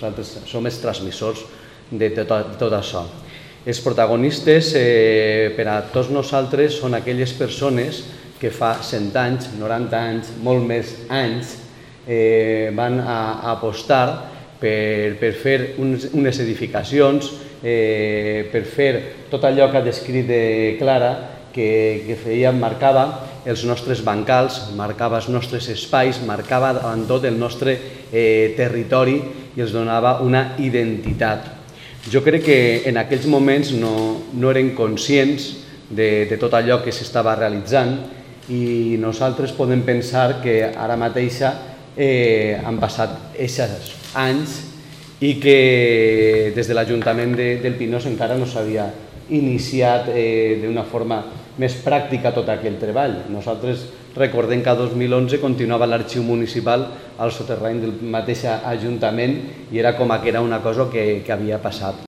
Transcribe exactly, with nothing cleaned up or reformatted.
Nosaltres som els transmissors de tot això. Els protagonistes, per a tots nosaltres, són aquelles persones que fa cent anys, noranta anys, molt més anys, van apostar per fer unes edificacions, per fer tot allò que ha descrit Clara, que feia, marcava els nostres bancals, marcava els nostres espais, marcava davant tot el nostre territori i els donava una identitat. Jo crec que en aquells moments no eren conscients de tot allò que s'estava realitzant i nosaltres podem pensar que ara mateix han passat aquests anys i que des de l'Ajuntament del Pinós encara no s'havia iniciat d'una forma més pràctica tot aquell treball. Nosaltres recordem que a dos mil onze continuava l'arxiu municipal al soterrani del mateix Ajuntament i era com que era una cosa que havia passat.